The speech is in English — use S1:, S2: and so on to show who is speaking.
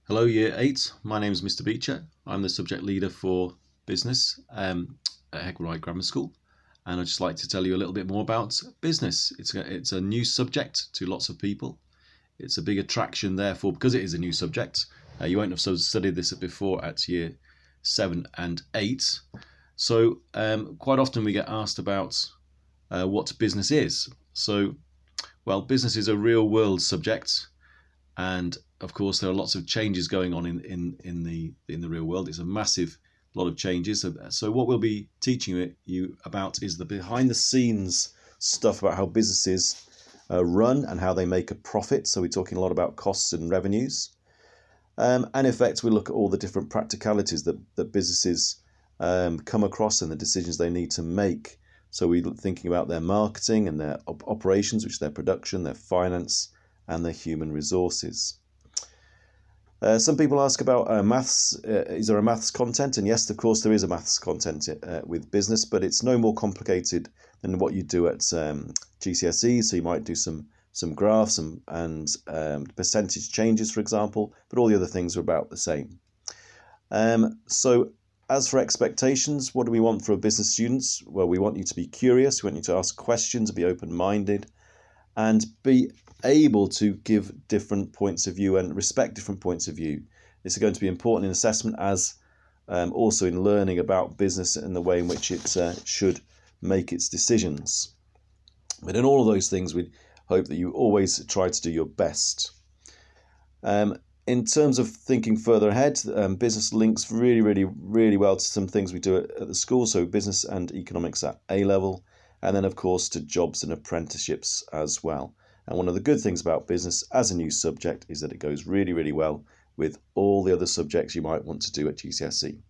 S1: Hello, Year 8. My name is Mr. Beecher. I'm the subject leader for business at Hegwright Grammar School. And I'd just like to tell you a little bit more about business. It's a new subject to lots of people. It's a big attraction, therefore, because it is a new subject. You won't have studied this before at Year 7 and 8. So quite often we get asked about what business is. Well, business is a real world subject. And of course, there are lots of changes going on in the real world. It's a massive lot of changes. So what we'll be teaching you about is the behind the scenes stuff about how businesses run and how they make a profit. So we're talking a lot about costs and revenues. And in effect, we look at all the different practicalities that businesses come across and the decisions they need to make. So we're thinking about their marketing and their operations, which is their production, their finance, and their human resources. Some people ask about maths. Is there a maths content? And yes, of course, there is a maths content with business, but it's no more complicated than what you do at GCSE. So you might do some graphs and percentage changes, for example, but all the other things are about the same. So as for expectations, what do we want for business students? Well, we want you to be curious. We want you to ask questions, be open-minded, and be able to give different points of view and respect different points of view. This is going to be important in assessment as also in learning about business and the way in which it should make its decisions. But in all of those things, we hope that you always try to do your best. In terms of thinking further ahead, business links really well to some things we do at the school, so business and economics at A level, and then of course to jobs and apprenticeships as well. And one of the good things about business as a new subject is that it goes really well with all the other subjects you might want to do at GCSE.